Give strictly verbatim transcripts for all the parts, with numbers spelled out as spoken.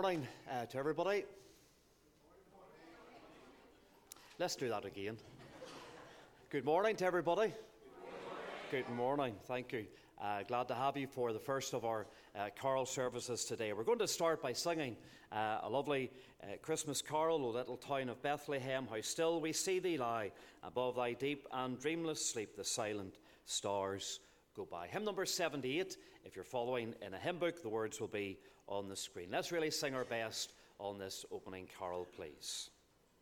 morning uh, to everybody. Let's do that again. Good morning to everybody. Good morning. Good morning. Thank you. Uh, glad to have you for the first of our uh, carol services today. We're going to start by singing uh, a lovely uh, Christmas carol, O little town of Bethlehem, how still we see thee lie, above thy deep and dreamless sleep the silent stars go by. Hymn number seventy-eight. If you're following in a hymn book, the words will be on the screen. Let's really sing our best on this opening carol, please.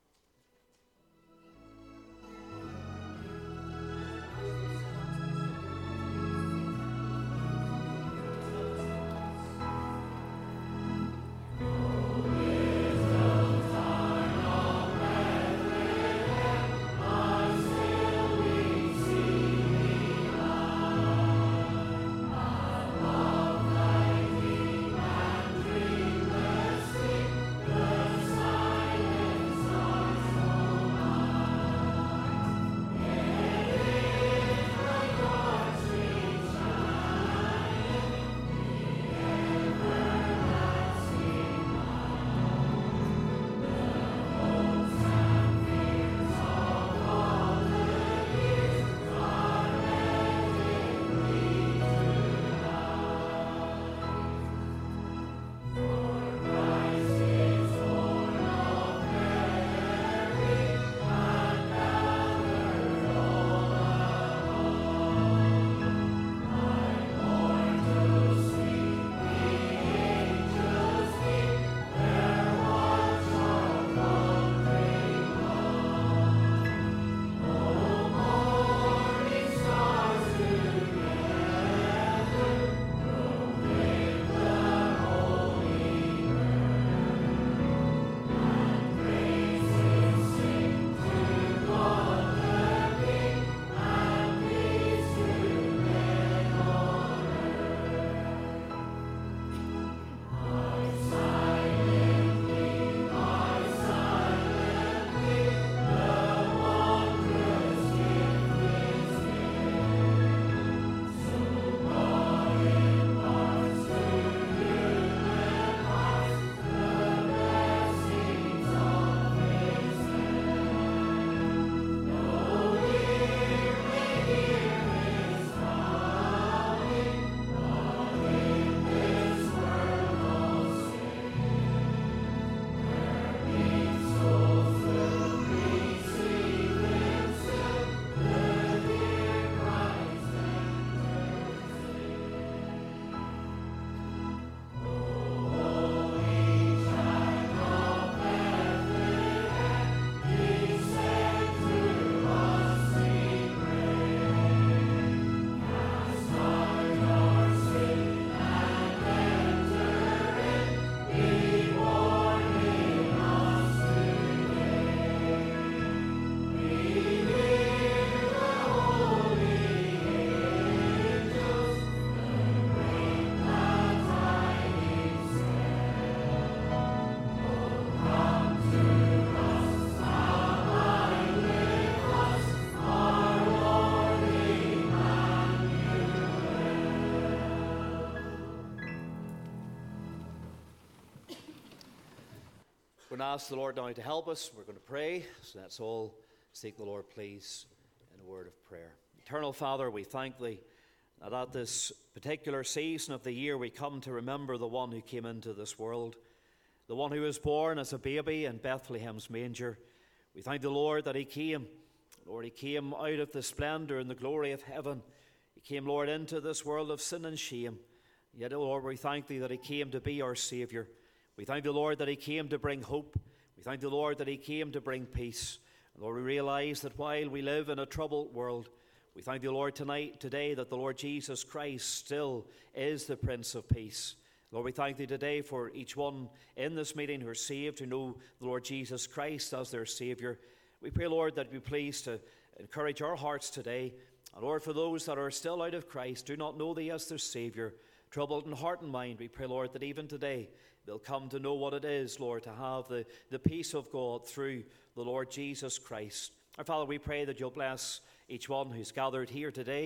We're going to ask the Lord now to help us. We're going to pray, so let's all seek the Lord, please, in a word of prayer. Eternal Father, we thank Thee that at this particular season of the year we come to remember the one who came into this world, the one who was born as a baby in Bethlehem's manger. We thank the Lord that He came. Lord, He came out of the splendor and the glory of heaven. He came, Lord, into this world of sin and shame. Yet, oh Lord, we thank Thee that He came to be our Saviour. We thank the Lord that He came to bring hope. We thank the Lord that He came to bring peace. And Lord, we realize that while we live in a troubled world, we thank the Lord tonight, today, that the Lord Jesus Christ still is the Prince of Peace. Lord, we thank Thee today for each one in this meeting who are saved, who know the Lord Jesus Christ as their Saviour. We pray, Lord, that you be pleased to encourage our hearts today. And Lord, for those that are still out of Christ, do not know Thee as their Saviour, troubled in heart and mind, we pray, Lord, that even today they'll come to know what it is, Lord, to have the, the peace of God through the Lord Jesus Christ. Our Father, we pray that you'll bless each one who's gathered here today. We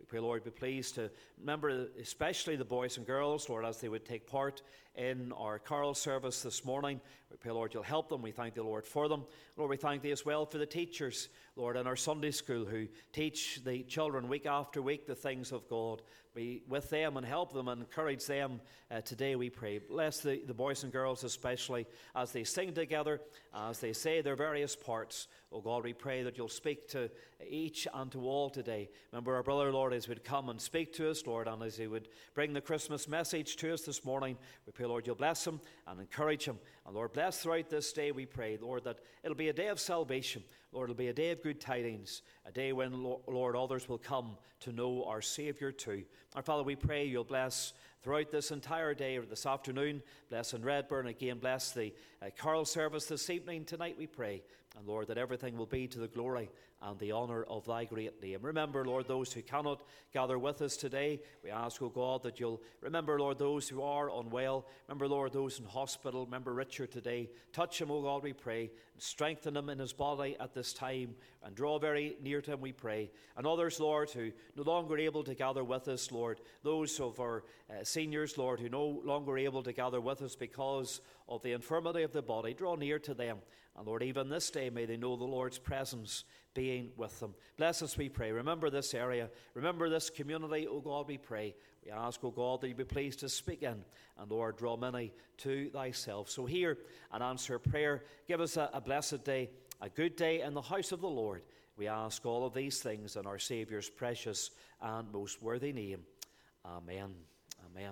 pray, Lord, be pleased to remember especially the boys and girls, Lord, as they would take part in our carol service this morning. We pray, Lord, you'll help them. We thank the Lord for them. Lord, we thank thee as well for the teachers, Lord, in our Sunday school who teach the children week after week the things of God. Be with them and help them and encourage them uh, today, we pray. Bless the, the boys and girls especially as they sing together, as they say their various parts. Oh God, we pray that you'll speak to each and to all today. Remember our brother, Lord, as he would come and speak to us, Lord, and as he would bring the Christmas message to us this morning. We pray, Lord, you'll bless him and encourage him. And Lord, bless throughout this day, we pray, Lord, that it'll be a day of salvation. Lord, it'll be a day of good tidings, a day when, Lord, others will come to know our Saviour too. Our Father, we pray you'll bless throughout this entire day or this afternoon. Bless in Redburn. Again, bless the uh, carol service this evening. Tonight we pray. And Lord, that everything will be to the glory and the honour of thy great name. Remember, Lord, those who cannot gather with us today. We ask, O God, that you'll remember, Lord, those who are unwell. Remember, Lord, those in hospital. Remember Richard today. Touch him, O God, we pray. And strengthen him in his body at this time. And draw very near to him, we pray. And others, Lord, who no longer able to gather with us, Lord. Those of our uh, seniors, Lord, who no longer able to gather with us because of the infirmity of the body. Draw near to them. And Lord, even this day may they know the Lord's presence being with them. Bless us, we pray. Remember this area. Remember this community, O God, we pray. We ask, O God, that you be pleased to speak in. And Lord, draw many to thyself. So hear and answer prayer. Give us a, a blessed day, a good day in the house of the Lord. We ask all of these things in our Saviour's precious and most worthy name. Amen. Amen.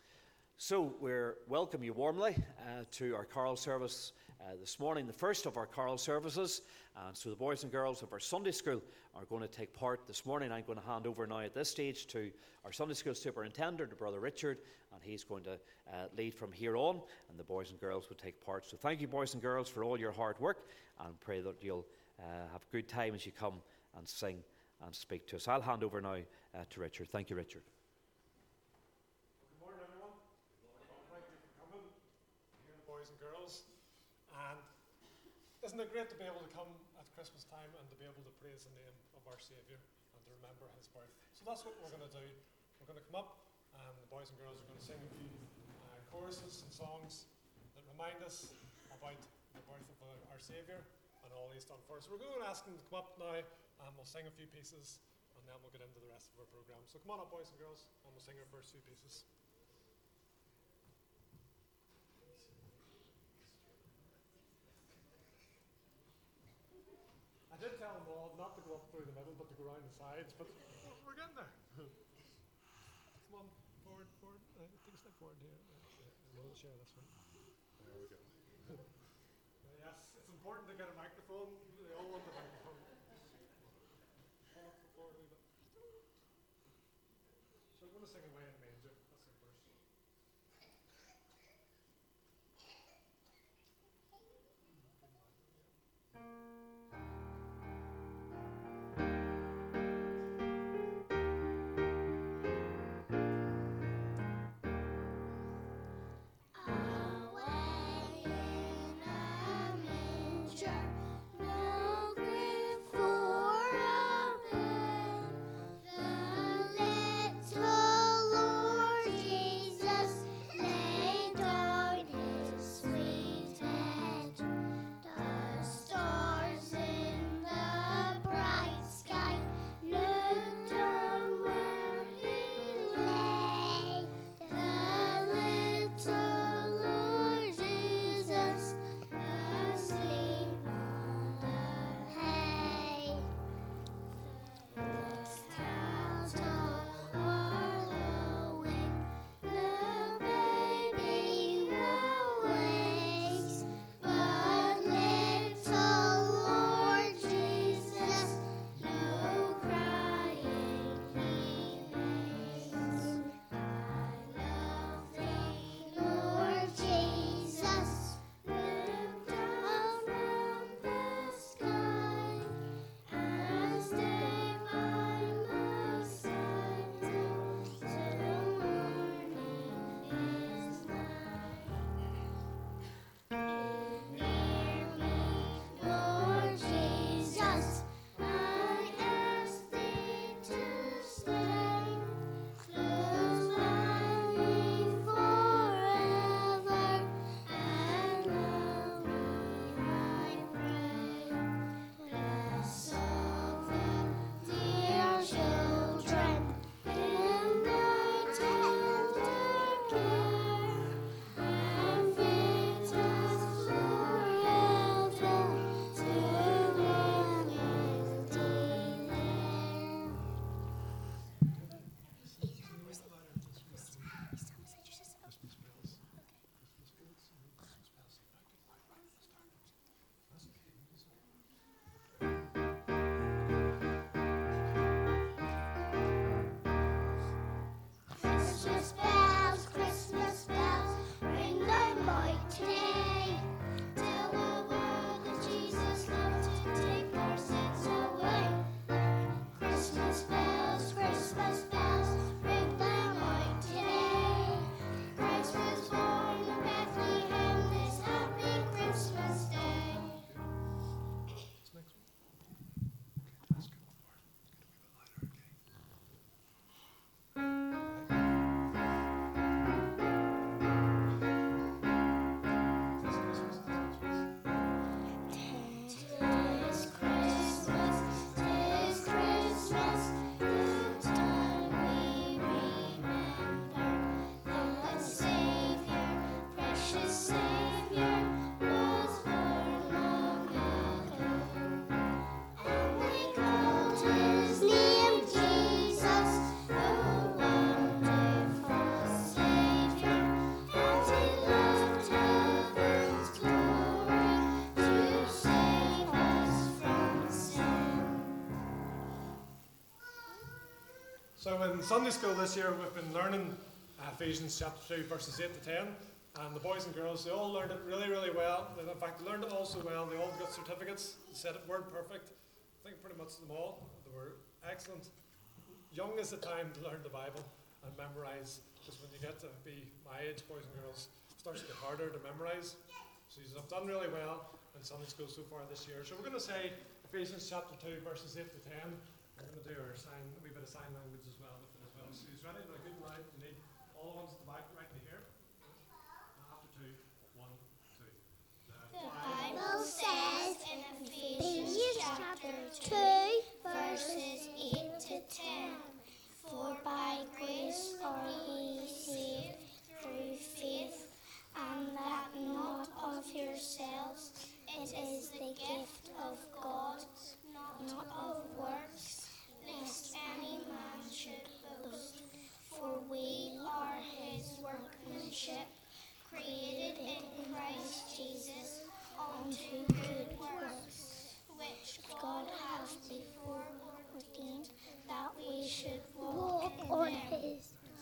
So we're welcome you warmly uh, to our carol service uh, this morning, the first of our carol services. And so the boys and girls of our Sunday school are going to take part this morning. I'm going to hand over now at this stage to our Sunday school superintendent, Brother Richard, and he's going to uh, lead from here on, and the boys and girls will take part. So thank you, boys and girls, for all your hard work, and pray that you'll uh, have a good time as you come and sing and speak to us. I'll hand over now uh, to Richard. Thank you, Richard. Boys and girls, and isn't it great to be able to come at Christmas time and to be able to praise the name of our Saviour and to remember his birth? So that's what we're going to do. We're going to come up and the boys and girls are going to sing a few uh, choruses and songs that remind us about the birth of our, our Saviour and all he's done for us. So we're going to ask them to come up now and we'll sing a few pieces and then we'll get into the rest of our programme. So come on up, boys and girls, and we'll sing our first few pieces. I did tell them all not to go up through the middle, but to go around the sides, but we're getting there. Come on, forward, forward. Uh, take a step forward here. Uh, we'll share this one. There we go. uh, yes, it's important to get a microphone. They all want the microphone. Forward a wee bit. So I'm going to sing Away in the Manger. That's the verse. Little So in Sunday school this year, we've been learning Ephesians chapter two, verses eight to ten. And the boys and girls, they all learned it really, really well. In fact, they learned it all so well, they all got certificates. They said it word perfect. I think pretty much them all. They were excellent. Young is the time to learn the Bible and memorize. Because when you get to be my age, boys and girls, it starts to get harder to memorize. So you have done really well in Sunday school so far this year. So we're going to say Ephesians chapter two, verses eight to ten. We're going to do our sign, a wee bit of sign language as well. As well. So he's ready? Now, good and loud. You need all the ones at the back right to here. After two, one, two. The Bible says in Ephesians chapter two, verses eight to ten, for by grace are ye saved through faith, and that not of yourselves, it is the gift of God, not of works, lest any man should boast. For we are his workmanship, created in Christ Jesus unto good works, which God hath before ordained that we should walk in them.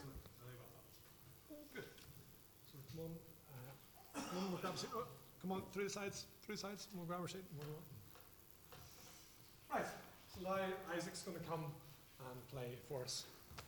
Good. So come on, uh, come on, we'll grab a seat. Oh, come on, through the sides, through the sides. We'll grab our seat. We'll go. Right. So now Isaac's going to come and play for us.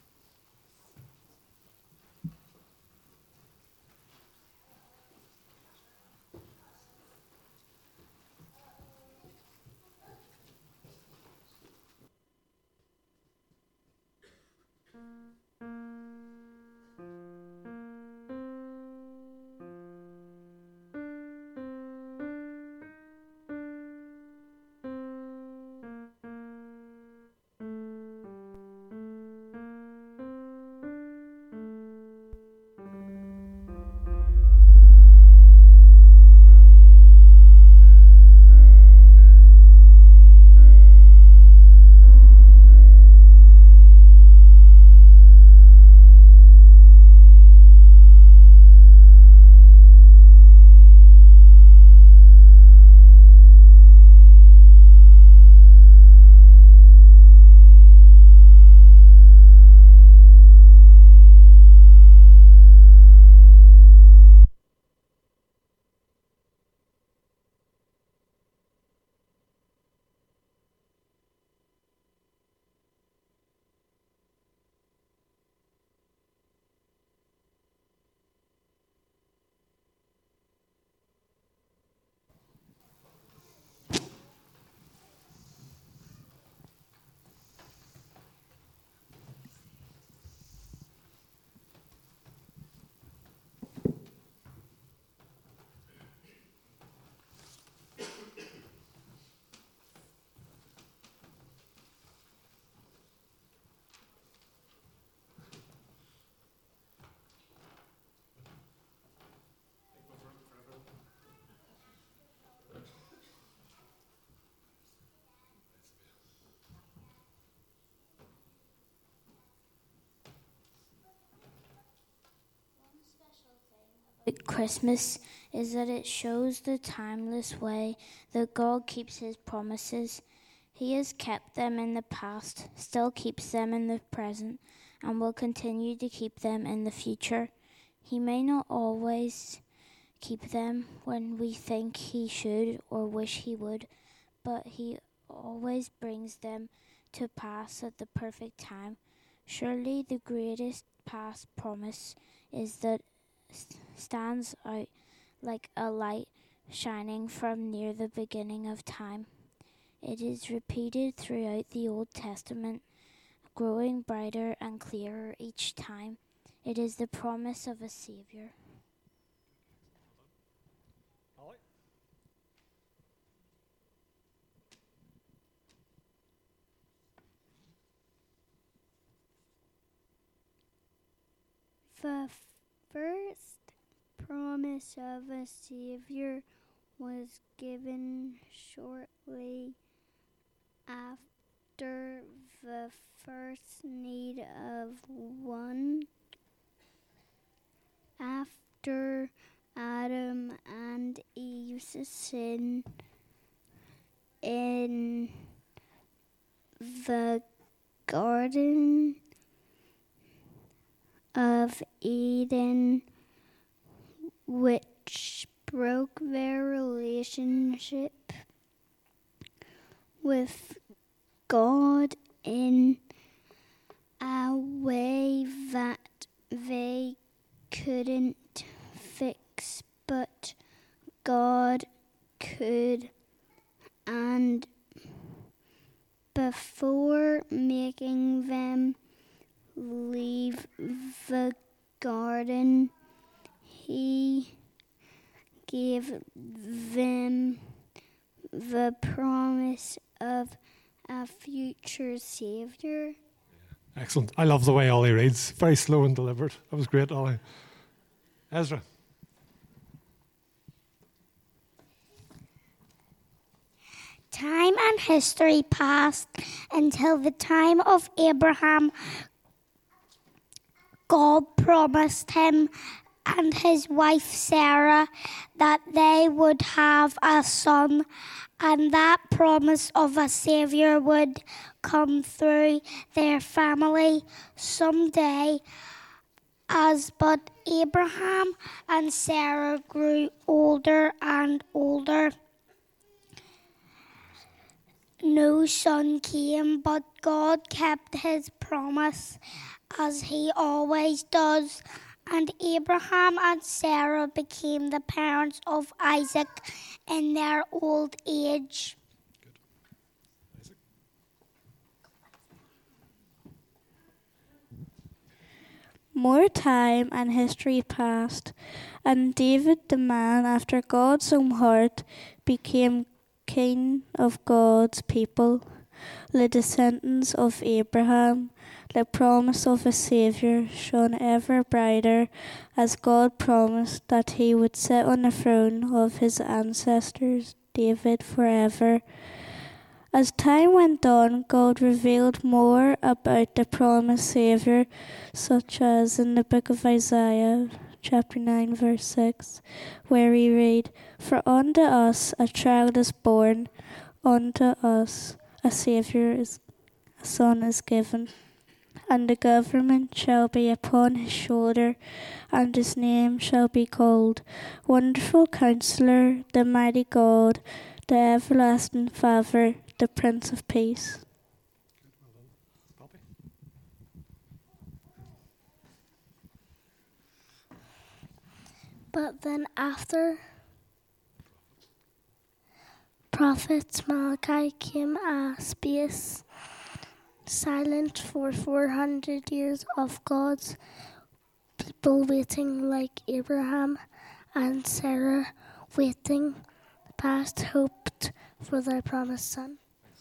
Christmas is that it shows the timeless way that God keeps his promises. He has kept them in the past, still keeps them in the present, and will continue to keep them in the future. He may not always keep them when we think he should or wish he would, but he always brings them to pass at the perfect time. Surely the greatest past promise is that stands out like a light shining from near the beginning of time. It is repeated throughout the Old Testament, growing brighter and clearer each time. It is the promise of a Savior. Holly? The first promise of a Savior was given shortly after the first need of one. After Adam and Eve's sin in the garden, of Eden, which broke their relationship with God in a way that they couldn't fix, but God could. And before making them leave the garden, he gave them the promise of a future Saviour. Excellent. I love the way Ollie reads. Very slow and deliberate. That was great, Ollie. Ezra. Time and history passed until the time of Abraham. God promised him and his wife Sarah that they would have a son, and that promise of a Saviour would come through their family someday. As but Abraham and Sarah grew older and older, no son came, but God kept his promise, as he always does. And Abraham and Sarah became the parents of Isaac in their old age. More time and history passed, and David, the man after God's own heart, became king of God's people, the descendants of Abraham. The promise of a Saviour shone ever brighter, as God promised that he would sit on the throne of his ancestors, David, forever. As time went on, God revealed more about the promised Saviour, such as in the book of Isaiah, chapter nine, verse six, where we read, "For unto us a child is born, unto us a Saviour is, a son is given, and the government shall be upon his shoulder, and his name shall be called Wonderful Counselor, the Mighty God, the Everlasting Father, the Prince of Peace." But then after Prophet Malachi came a space silent for four hundred years of God's people waiting, like Abraham and Sarah waiting, past hoped for their promised son.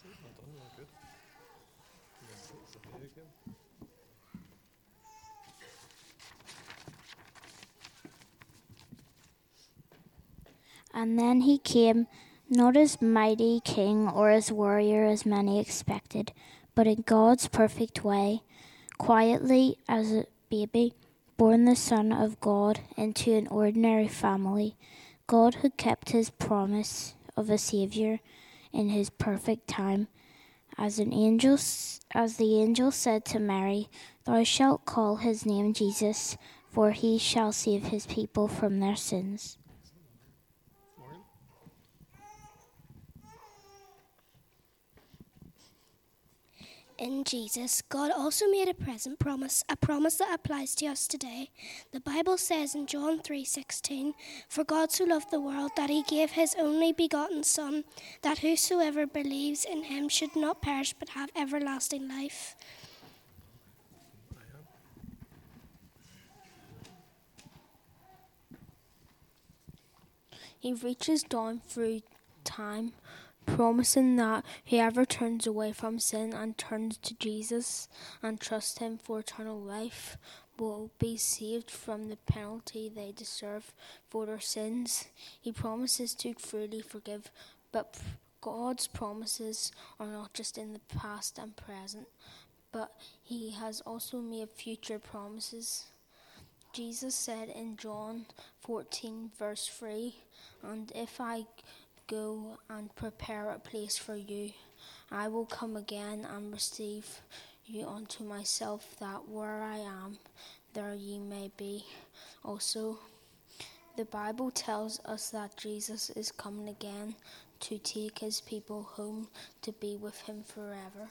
And then he came, not as mighty king or as warrior as many expected, but in God's perfect way, quietly as a baby, born the Son of God into an ordinary family. God who kept his promise of a Saviour in his perfect time. As an angel, as the angel said to Mary, "Thou shalt call his name Jesus, for he shall save his people from their sins." In Jesus, God also made a present promise, a promise that applies to us today. The Bible says in John three sixteen, "For God so loved the world that he gave his only begotten Son, that whosoever believes in him should not perish but have everlasting life." He reaches down through time, promising that whoever turns away from sin and turns to Jesus and trusts him for eternal life will be saved from the penalty they deserve for their sins. He promises to freely forgive, but God's promises are not just in the past and present, but he has also made future promises. Jesus said in John fourteen verse three, "And if I go and prepare a place for you, I will come again and receive you unto myself, that where I am, there ye may be also. The Bible tells us that Jesus is coming again to take his people home to be with him forever.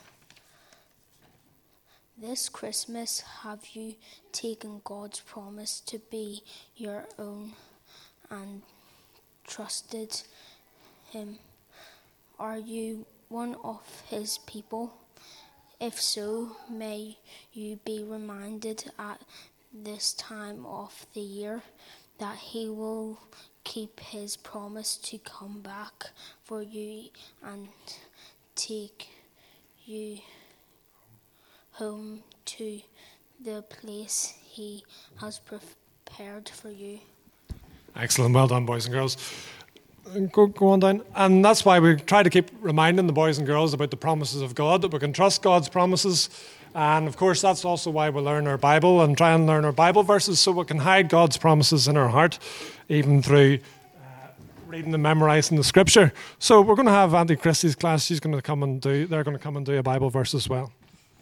This Christmas, have you taken God's promise to be your own and trusted him? Are you one of his people? If so, may you be reminded at this time of the year that he will keep his promise to come back for you and take you home to the place he has prepared for you. Excellent. Well done, boys and girls. Go, go on down. And that's why we try to keep reminding the boys and girls about the promises of God, that we can trust God's promises. And of course, that's also why we learn our Bible and try and learn our Bible verses, so we can hide God's promises in our heart, even through uh, reading and memorizing the scripture. So we're going to have Auntie Christie's class. She's going to come and do, they're going to come and do a Bible verse as well.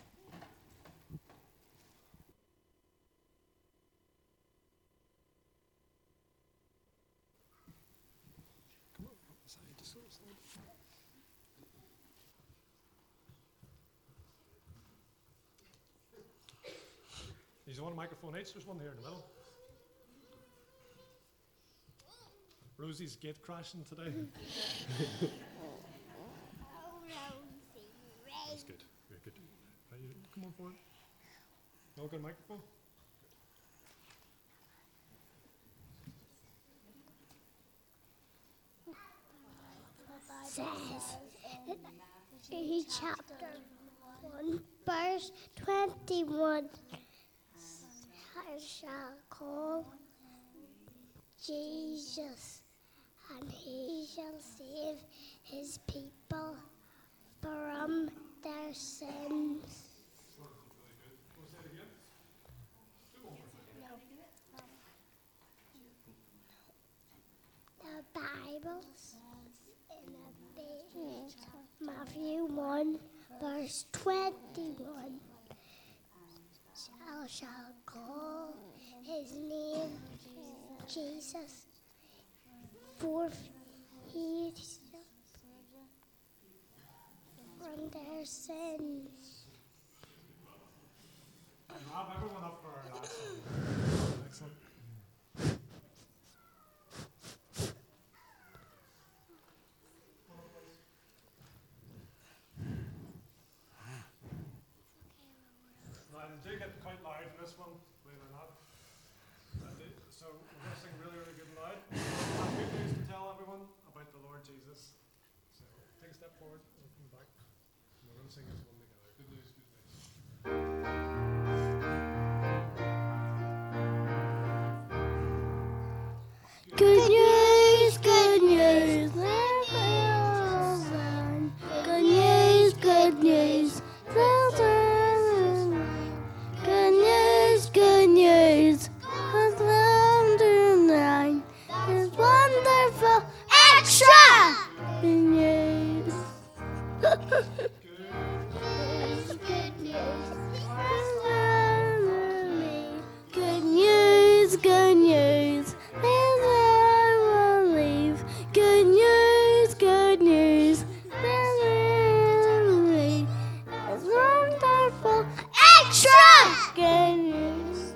He's on a microphone each. There's one here in the middle. Rosie's gate crashing today. That's good. Very good. Right, you come on forward. No good microphone. Says in chapter one, verse twenty-one. I shall call Jesus, and he shall save his people from their sins. The Bible says in Matthew one, verse twenty-one. Thou shalt call his name Jesus, for he shall from their sins. And wrap everyone up for our last song. Excellent. Now, they do get quite loud in this one, believe it or not. So we're going to sing really, really good and loud. I have good news to tell everyone about the Lord Jesus. So take a step forward and come back. And we're going to sing this one together. Good news, good news. Good news, good news, good news, good news, good news, good news, tonight is wonderful, extra good news. Good news, good news, good news. Good news, good news, it's wonderful, extra good news.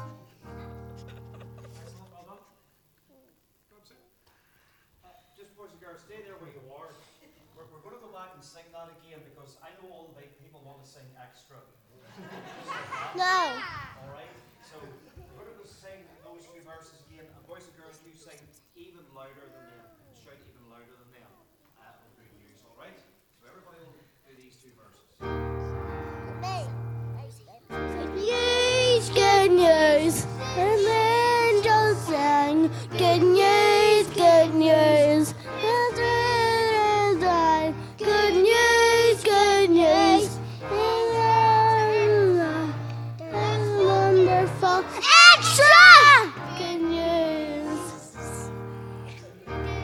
Just boys and girls, stay there where you are. We're, we're going to go back and sing that again, because I know all the big people want to sing extra. No. All right? So we're going to go sing those few verses again. And boys and girls, you sing even louder than them. Shout even louder than them. Uh, on good news, all right? So everybody will do these two verses. Good news, good news, and angels sang. Good news, good news, good news, good news, it's wonderful, extra good news.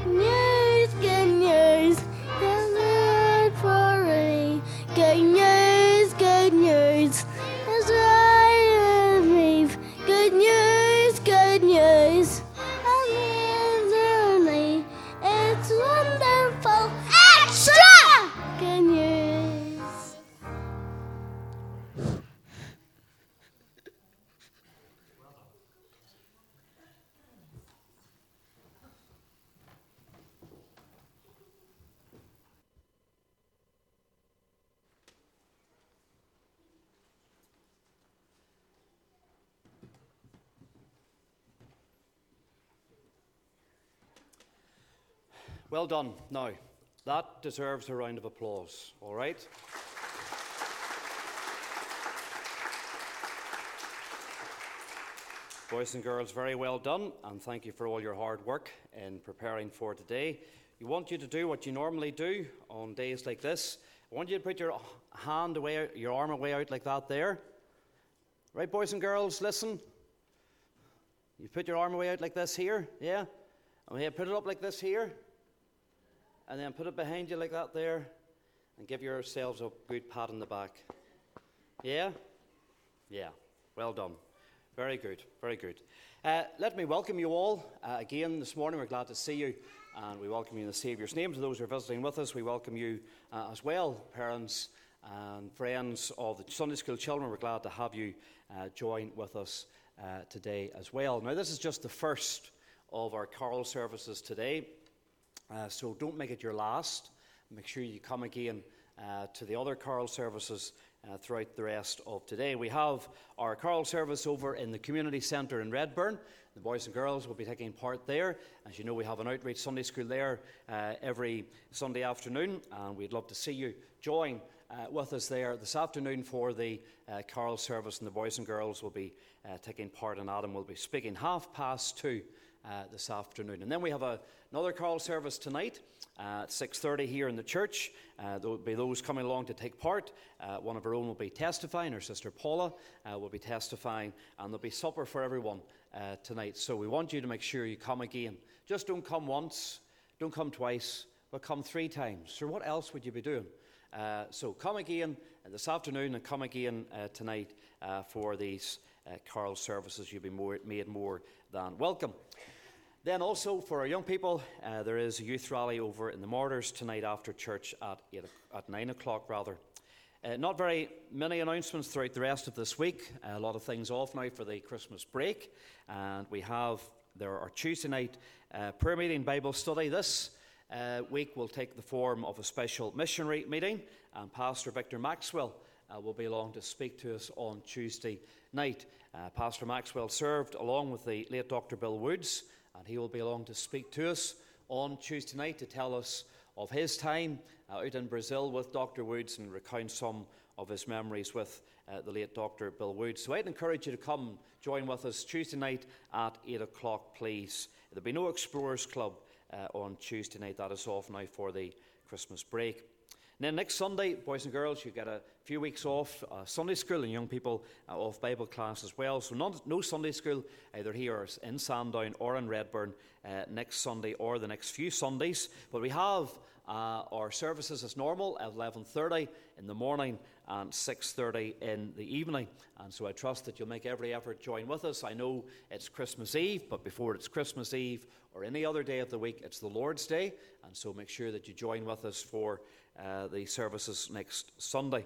Well done. Now, that deserves a round of applause, all right? Boys and girls, very well done, and thank you for all your hard work in preparing for today. We want you to do what you normally do on days like this. I want you to put your hand away, your arm away out like that there. Right, boys and girls, listen. You put your arm away out like this here, yeah? And here, put it up like this here. And then put it behind you like that there. And give yourselves a good pat on the back. Yeah? Yeah. Well done. Very good. Very good. Uh, let me welcome you all uh, again this morning. We're glad to see you. And we welcome you in the Saviour's name. To those who are visiting with us, we welcome you uh, as well, parents and friends of the Sunday School children. We're glad to have you uh, join with us uh, today as well. Now, this is just the first of our choral services today. Uh, so don't make it your last. Make sure you come again uh, to the other choral services uh, throughout the rest of today. We have our choral service over in the community centre in Redburn. The boys and girls will be taking part there. As you know, we have an outreach Sunday school there uh, every Sunday afternoon, and we'd love to see you join uh, with us there this afternoon for the uh, choral service, and the boys and girls will be uh, taking part, and Adam will be speaking half past two uh, this afternoon. And then we have a Another choral service tonight uh, at six thirty here in the church. Uh, there will be those coming along to take part. Uh, one of our own will be testifying. Our sister Paula uh, will be testifying. And there'll be supper for everyone uh, tonight. So we want you to make sure you come again. Just don't come once, don't come twice, but come three times. So what else would you be doing? Uh, so come again this afternoon and come again uh, tonight uh, for these uh, choral services. You'll be more, made more than welcome. Then also for our young people, uh, there is a youth rally over in the Martyrs tonight after church at eight, at nine o'clock rather. Uh, not very many announcements throughout the rest of this week. Uh, a lot of things off now for the Christmas break, and we have there our Tuesday night uh, prayer meeting Bible study. This uh, week will take the form of a special missionary meeting, and Pastor Victor Maxwell uh, will be along to speak to us on Tuesday night. Uh, Pastor Maxwell served along with the late Doctor Bill Woods, and he will be along to speak to us on Tuesday night to tell us of his time uh, out in Brazil with Doctor Woods and recount some of his memories with uh, the late Doctor Bill Woods. So I'd encourage you to come join with us Tuesday night at eight o'clock, please. There'll be no Explorers Club uh, on Tuesday night. That is off now for the Christmas break. And then next Sunday, boys and girls, you get a few weeks off uh, Sunday school, and young people uh, off Bible class as well. So not, no Sunday school either here in Sandown or in Redburn uh, next Sunday or the next few Sundays. But we have uh, our services as normal at eleven thirty in the morning and six thirty in the evening. And so I trust that you'll make every effort to join with us. I know it's Christmas Eve, but before it's Christmas Eve or any other day of the week, it's the Lord's Day. And so make sure that you join with us for uh, the services next Sunday.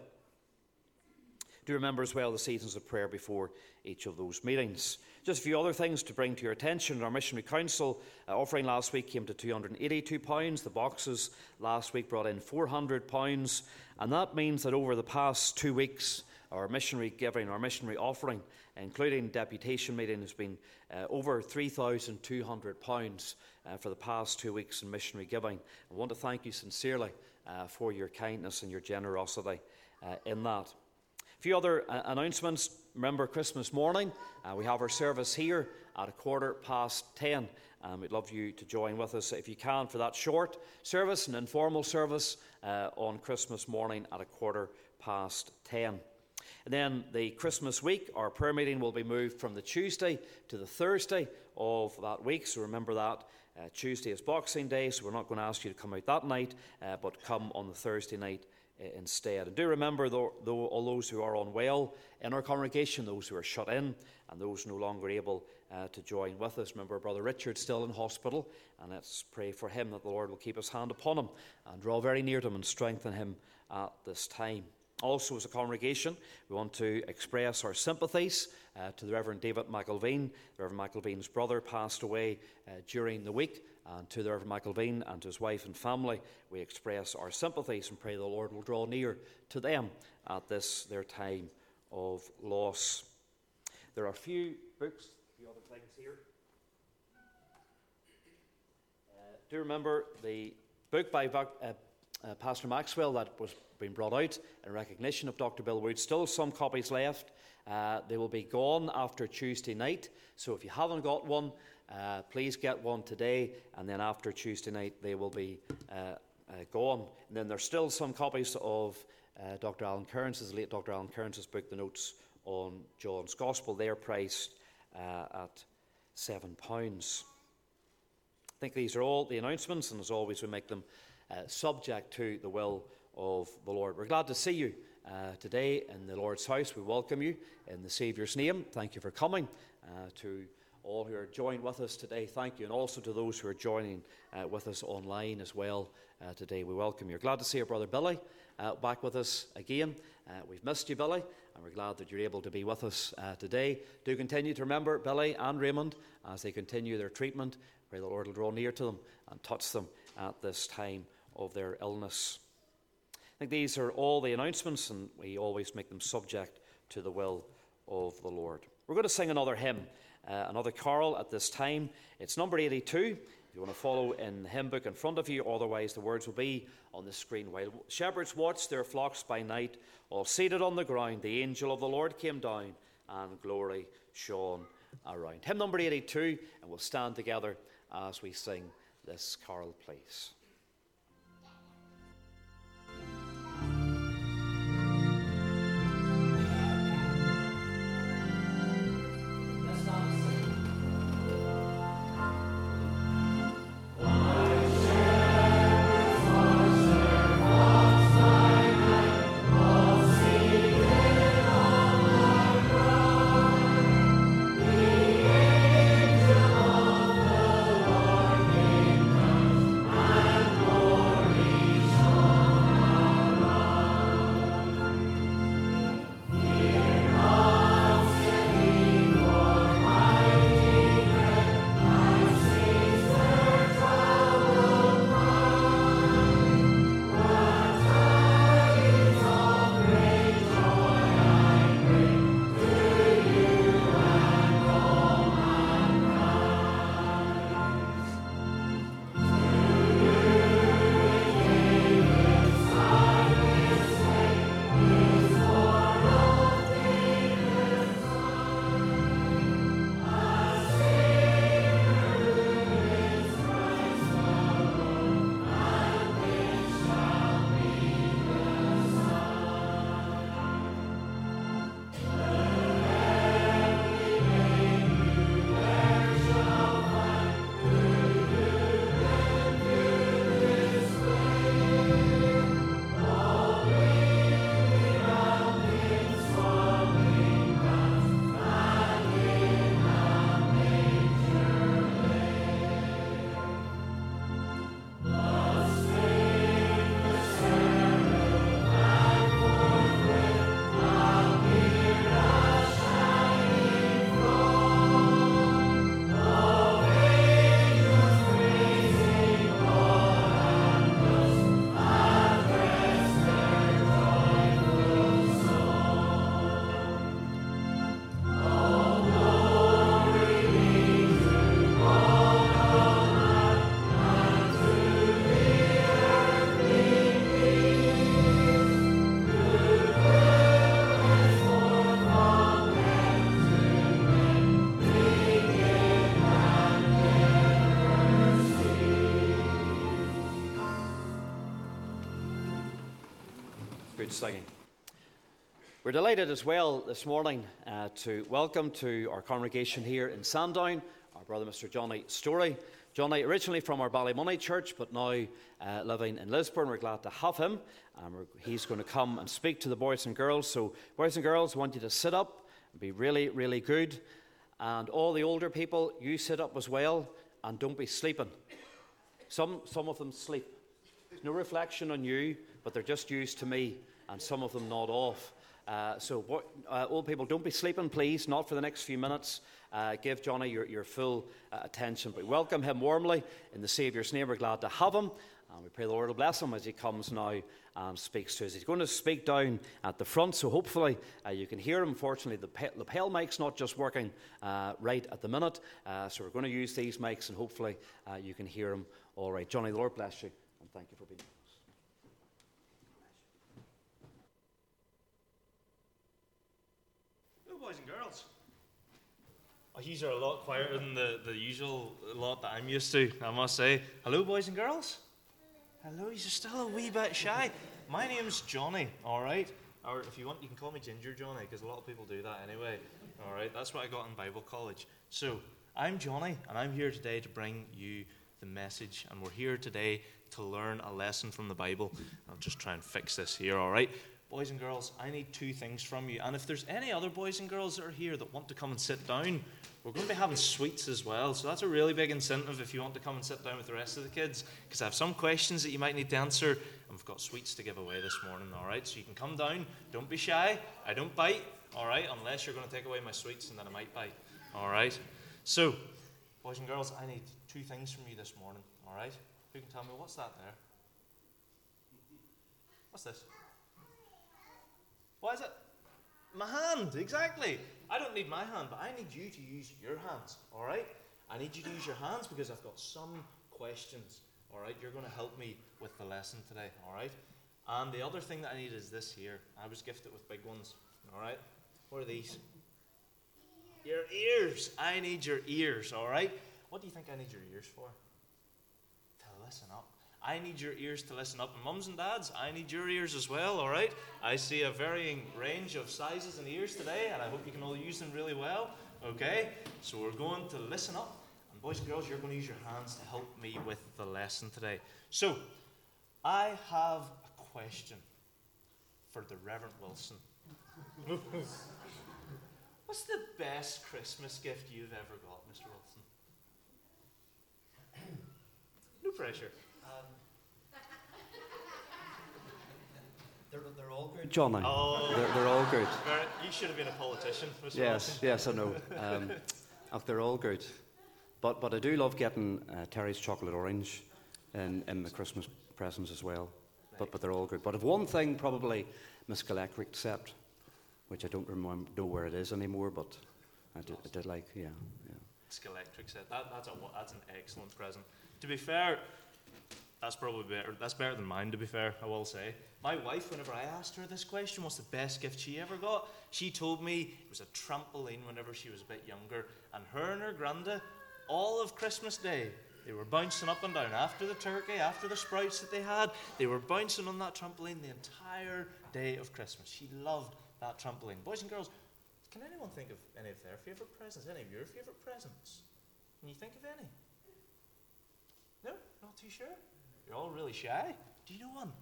Do remember as well the seasons of prayer before each of those meetings. Just a few other things to bring to your attention. Our Missionary Council uh, offering last week came to two hundred eighty-two pounds. The boxes last week brought in four hundred pounds. And that means that over the past two weeks, our missionary giving, our missionary offering, including deputation meeting, has been uh, over three thousand two hundred pounds uh, for the past two weeks in missionary giving. I want to thank you sincerely uh, for your kindness and your generosity uh, in that. A few other uh, announcements. Remember Christmas morning, uh, we have our service here at a quarter past ten. Um, we'd love you to join with us if you can for that short service, an informal service uh, on Christmas morning at a quarter past ten. And then the Christmas week, our prayer meeting will be moved from the Tuesday to the Thursday of that week. So remember that. Uh, Tuesday is Boxing Day, so we're not going to ask you to come out that night, uh, but come on the Thursday night uh, instead. And do remember, though, though, all those who are unwell in our congregation, those who are shut in, and those no longer able uh, to join with us. Remember, Brother Richard's still in hospital, and let's pray for him that the Lord will keep his hand upon him and draw very near to him and strengthen him at this time. Also, as a congregation, we want to express our sympathies uh, to the Reverend David McElveen. The Reverend McElveen's brother passed away uh, during the week, and to the Reverend McElveen and to his wife and family, we express our sympathies and pray the Lord will draw near to them at this, their time of loss. There are a few books, a few other things here. Uh, do remember the book by uh, uh, Pastor Maxwell that was being brought out in recognition of Doctor Bill Wood. Still some copies left. Uh, they will be gone after Tuesday night. So if you haven't got one, uh, please get one today. And then after Tuesday night, they will be uh, uh, gone. And then there's still some copies of uh, Doctor Alan Kearns' late Doctor Alan Kearns' book, The Notes on John's Gospel. They're priced uh, at seven pounds. I think these are all the announcements, and as always, we make them uh, subject to the will of the Lord. We're glad to see you uh, today in the Lord's house. We welcome you in the Saviour's name. Thank you for coming. Uh, to all who are joined with us today, thank you, and also to those who are joining uh, with us online as well uh, today. We welcome you. We're glad to see our brother Billy uh, back with us again. Uh, we've missed you, Billy, and we're glad that you're able to be with us uh, today. Do continue to remember Billy and Raymond as they continue their treatment. Pray the Lord will draw near to them and touch them at this time of their illness. I think these are all the announcements, and we always make them subject to the will of the Lord. We're going to sing another hymn, uh, another carol at this time. It's number eighty-two. If you want to follow in the hymn book in front of you, otherwise the words will be on the screen. While shepherds watched their flocks by night, all seated on the ground, the angel of the Lord came down, and glory shone around. Hymn number eighty-two, and we'll stand together as we sing this carol, please. Singing. We're delighted as well this morning uh, to welcome to our congregation here in Sandown our brother Mister Johnny Story. Johnny, originally from our Ballymoney church, but now uh, living in Lisburn. We're glad to have him. Um, we're, he's going to come and speak to the boys and girls. So, boys and girls, I want you to sit up and be really, really good. And all the older people, you sit up as well and don't be sleeping. Some, some of them sleep. There's no reflection on you, but they're just used to me. And some of them nod off. Uh, so, what, uh, old people, don't be sleeping, please, not for the next few minutes. Uh, give Johnny your, your full uh, attention. We welcome him warmly in the Saviour's name. We're glad to have him. And we pray the Lord will bless him as he comes now and speaks to us. He's going to speak down at the front, so hopefully uh, you can hear him. Unfortunately, the pe- lapel mic's not just working uh, right at the minute, uh, so we're going to use these mics, and hopefully uh, you can hear him all right. Johnny, the Lord bless you, and thank you for being with us. Hello, boys and girls. Oh, yous are a lot quieter than the, the usual lot that I'm used to, I must say. Hello, boys and girls. Hello, you're still a wee bit shy. My name's Johnny, all right? Or if you want, you can call me Ginger Johnny, because a lot of people do that anyway. All right, that's what I got in Bible college. So, I'm Johnny, and I'm here today to bring you the message, and we're here today to learn a lesson from the Bible. I'll just try and fix this here, all right? Boys and girls, I need two things from you. And if there's any other boys and girls that are here that want to come and sit down, we're going to be having sweets as well. So that's a really big incentive if you want to come and sit down with the rest of the kids, because I have some questions that you might need to answer, and we've got sweets to give away this morning, all right? So you can come down. Don't be shy. I don't bite, all right, unless you're going to take away my sweets, and then I might bite, all right? So, boys and girls, I need two things from you this morning, all right? Who can tell me, what's that there? What's this? What is it? My hand, exactly. I don't need my hand, but I need you to use your hands, all right? I need you to use your hands because I've got some questions, all right? You're going to help me with the lesson today, all right? And the other thing that I need is this here. I was gifted with big ones, all right? What are these? Your ears. I need your ears, all right? What do you think I need your ears for? To listen up. I need your ears to listen up. And mums and dads, I need your ears as well, all right? I see a varying range of sizes and ears today, and I hope you can all use them really well, okay? So we're going to listen up. And boys and girls, you're going to use your hands to help me with the lesson today. So, I have a question for the Reverend Wilson. What's the best Christmas gift you've ever got, Mister Wilson? No pressure. They're, they're all good, Johnny. Oh. They're, they're all good. Very, you should have been a politician, Mister Yes, Wilson. yes, I know. Um, oh, they're all good. But but I do love getting uh, Terry's chocolate orange in, in the Christmas presents as well. But but they're all good. But if one thing probably Miss Electric set, which I don't remember know where it is anymore, but I did, I did like, yeah, yeah. Miss Electric set. That, that's, a, that's an excellent present. To be fair, that's probably better. That's better than mine, to be fair, I will say. My wife, whenever I asked her this question, what's the best gift she ever got, she told me it was a trampoline whenever she was a bit younger. And her and her granda, all of Christmas Day, they were bouncing up and down. After the turkey, after the sprouts that they had, they were bouncing on that trampoline the entire day of Christmas. She loved that trampoline. Boys and girls, can anyone think of any of their favourite presents? Any of your favourite presents? Can you think of any? No? Not too sure? You're all really shy. Do you know one?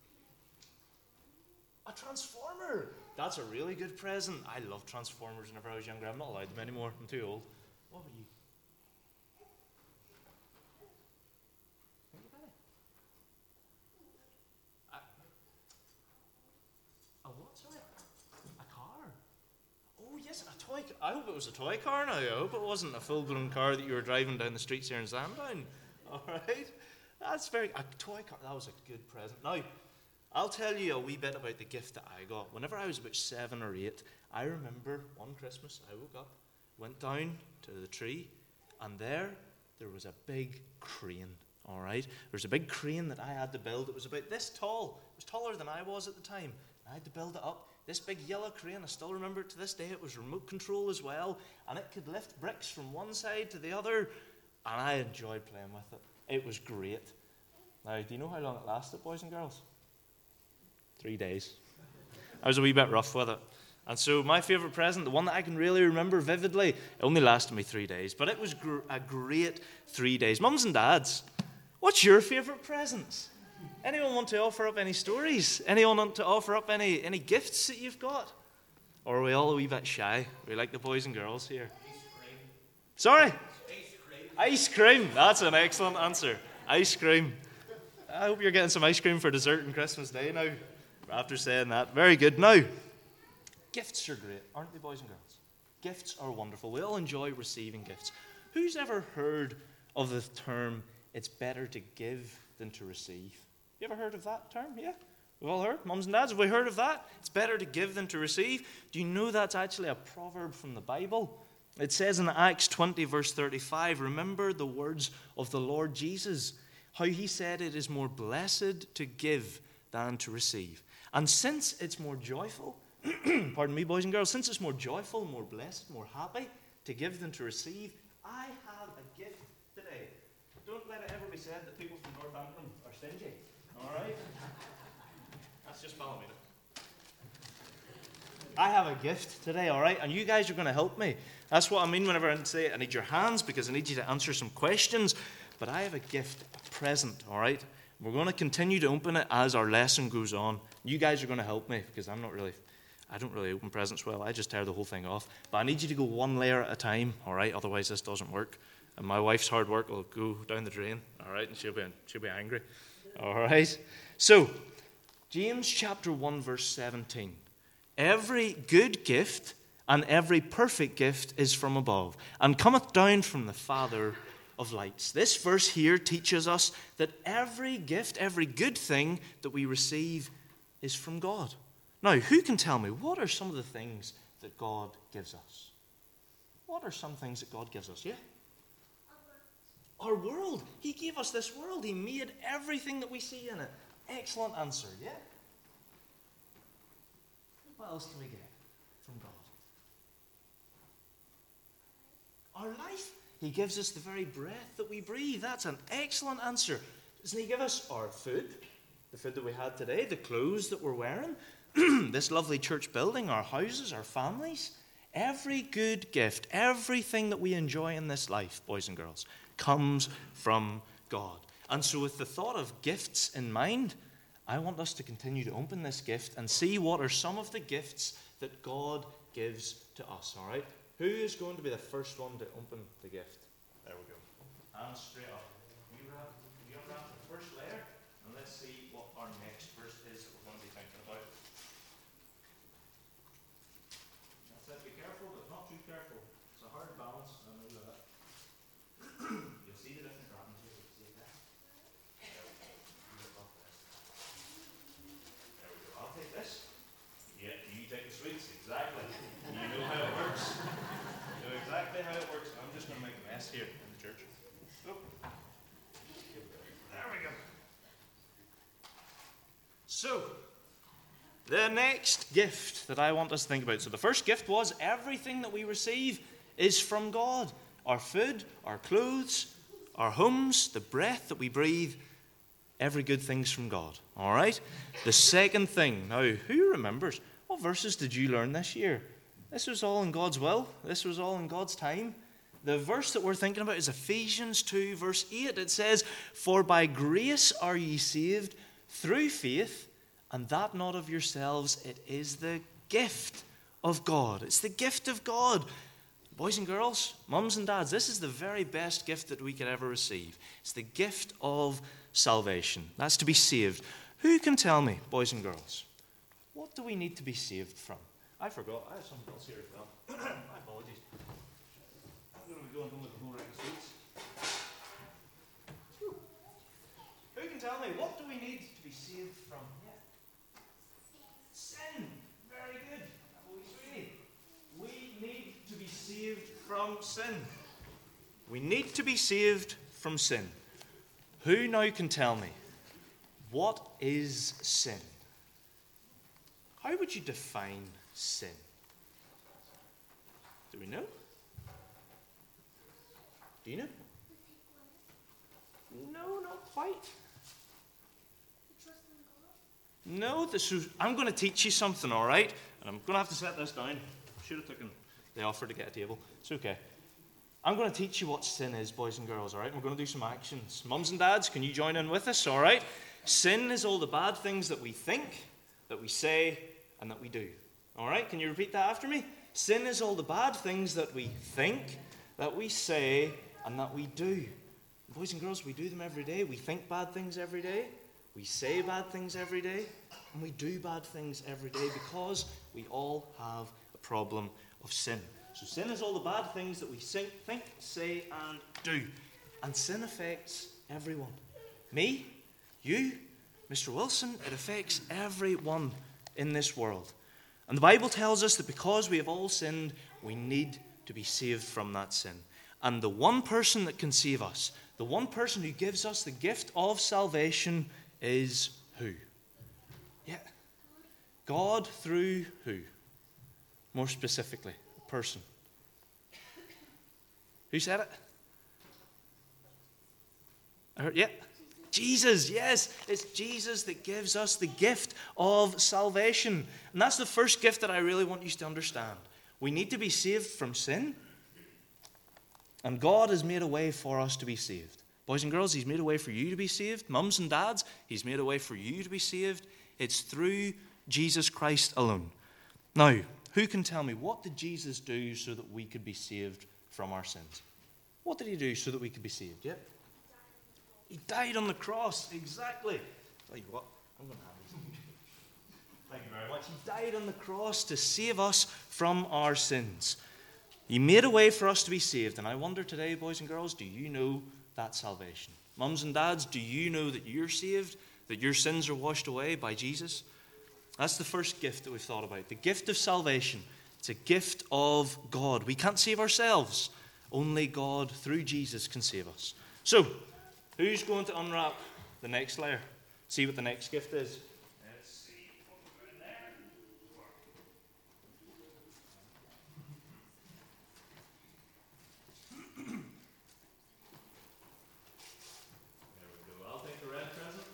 A Transformer. That's a really good present. I loved Transformers whenever I was younger. I'm not allowed them anymore. I'm too old. What were you? Think of any? A, a what, sorry? A car. Oh, yes, a toy car. I hope it was a toy car now. I hope it wasn't a full-blown car that you were driving down the streets here in Sandown. All right? That's very... A toy car. That was a good present. Now, I'll tell you a wee bit about the gift that I got. Whenever I was about seven or eight, I remember one Christmas I woke up, went down to the tree, and there, there was a big crane, all right? There was a big crane that I had to build. It was about this tall. It was taller than I was at the time. I had to build it up. This big yellow crane, I still remember it to this day. It was remote control as well, and it could lift bricks from one side to the other, and I enjoyed playing with it. It was great. Now, do you know how long it lasted, boys and girls? Three days. I was a wee bit rough with it. And so my favourite present, the one that I can really remember vividly, it only lasted me three days. But it was gr- a great three days. Mums and dads, what's your favourite presents? Anyone want to offer up any stories? Anyone want to offer up any, any gifts that you've got? Or are we all a wee bit shy? We like the boys and girls here. Ice cream. Sorry? Ice cream. Ice cream. That's an excellent answer. Ice cream. I hope you're getting some ice cream for dessert on Christmas Day now. After saying that, very good. Now, Gifts are great, aren't they, boys and girls? Gifts are wonderful. We all enjoy receiving gifts. Who's ever heard of the term, it's better to give than to receive? You ever heard of that term? Yeah? We've all heard. Mums and dads, have we heard of that? It's better to give than to receive. Do you know that's actually a proverb from the Bible? It says in Acts twenty, verse thirty-five, remember the words of the Lord Jesus, how he said it is more blessed to give than to receive. And since it's more joyful, pardon me, boys and girls, since it's more joyful, more blessed, more happy to give than to receive, I have a gift today. Don't let it ever be said that people from Northampton are stingy. All right? That's just Palomino. I have a gift today, all right? And you guys are going to help me. That's what I mean whenever I say I need your hands, because I need you to answer some questions. But I have a gift, a present, all right? We're going to continue to open it as our lesson goes on. You guys are going to help me, because I'm not really, I don't really open presents well. I just tear the whole thing off. But I need you to go one layer at a time, all right? Otherwise this doesn't work. And my wife's hard work will go down the drain, all right? And she'll be, she'll be angry, all right? So, James chapter one, verse seventeen. Every good gift and every perfect gift is from above, and cometh down from the Father of lights. This verse here teaches us that every gift, every good thing that we receive is from God. Now, who can tell me, what are some of the things that God gives us? What are some things that God gives us? Yeah? Our world. He gave us this world. He made everything that we see in it. Excellent answer, yeah? What else can we get from God? Our life. He gives us the very breath that we breathe. That's an excellent answer. Doesn't he give us our food? The food that we had today, the clothes that we're wearing, this lovely church building, our houses, our families. Every good gift, everything that we enjoy in this life, boys and girls, comes from God. And so with the thought of gifts in mind, I want us to continue to open this gift and see what are some of the gifts that God gives to us, all right? Who is going to be the first one to open the gift? There we go. Hands straight up. You unwrap, you unwrap the first layer, and let's see what our next verse is that we're going to be thinking about. That's it. Be careful, but not too careful. It's a hard balance, I know that. You'll see the different wrappings here. You'll see that. There we go. I'll take this. Yeah, you take the sweets. Exactly. You know how it works. You know exactly how it works. I'm just going to make a mess here in the church. Oh. There we go. So, the next gift that I want us to think about. So the first gift was everything that we receive is from God. Our food, our clothes, our homes, the breath that we breathe, every good thing's from God. All right? The second thing. Now, who remembers? What verses did you learn this year? This was all in God's will. This was all in God's time. The verse that we're thinking about is Ephesians two, verse eight. It says, for by grace are ye saved through faith, and that not of yourselves, it is the gift of God. It's the gift of God. Boys and girls, mums and dads, this is the very best gift that we could ever receive. It's the gift of salvation. That's to be saved. Who can tell me, boys and girls, what do we need to be saved from? I forgot. I have something else here as well. My apologies. I'm going to be going home with the whole rack of sweets. Who can tell me, what do we need to be saved from? Yeah. Sin. Very good. Oh, sweetie. We need to be saved from sin. We need to be saved from sin. Who now can tell me, what is sin? How would you define sin? Do we know? Do you know? No, not quite. No, this is, I'm going to teach you something, all right? And I'm going to have to set this down. Should have taken the offer to get a table. It's okay. I'm going to teach you what sin is, boys and girls, all right? We're going to do some actions. Mums and dads, can you join in with us, all right? Sin is all the bad things that we think, that we say, and that we do. All right? Can you repeat that after me? Sin is all the bad things that we think, that we say, and that we do. Boys and girls, we do them every day. We think bad things every day. We say bad things every day, and we do bad things every day because we all have a problem of sin. So sin is all the bad things that we think, think, say, and do. And sin affects everyone. Me, you, Mister Wilson, it affects everyone in this world. And the Bible tells us that because we have all sinned, we need to be saved from that sin. And the one person that can save us, the one person who gives us the gift of salvation is who? Yeah. God through who? More specifically, a person. Who said it? I heard, yeah. Jesus, yes. It's Jesus that gives us the gift of salvation. And that's the first gift that I really want you to understand. We need to be saved from sin. And God has made a way for us to be saved. Boys and girls, He's made a way for you to be saved. Mums and dads, He's made a way for you to be saved. It's through Jesus Christ alone. Now, who can tell me, what did Jesus do so that we could be saved from our sins? What did He do so that we could be saved? Yep. He died on the cross. Exactly. Tell you what, I'm going to have these. Thank you very much. He died on the cross to save us from our sins. He made a way for us to be saved. And I wonder today, boys and girls, do you know that salvation? Mums and dads, do you know that you're saved? That your sins are washed away by Jesus? That's the first gift that we've thought about. The gift of salvation. It's a gift of God. We can't save ourselves. Only God, through Jesus, can save us. So, who's going to unwrap the next layer? See what the next gift is. Let's see what we've got in there. There we go. I'll take the red present.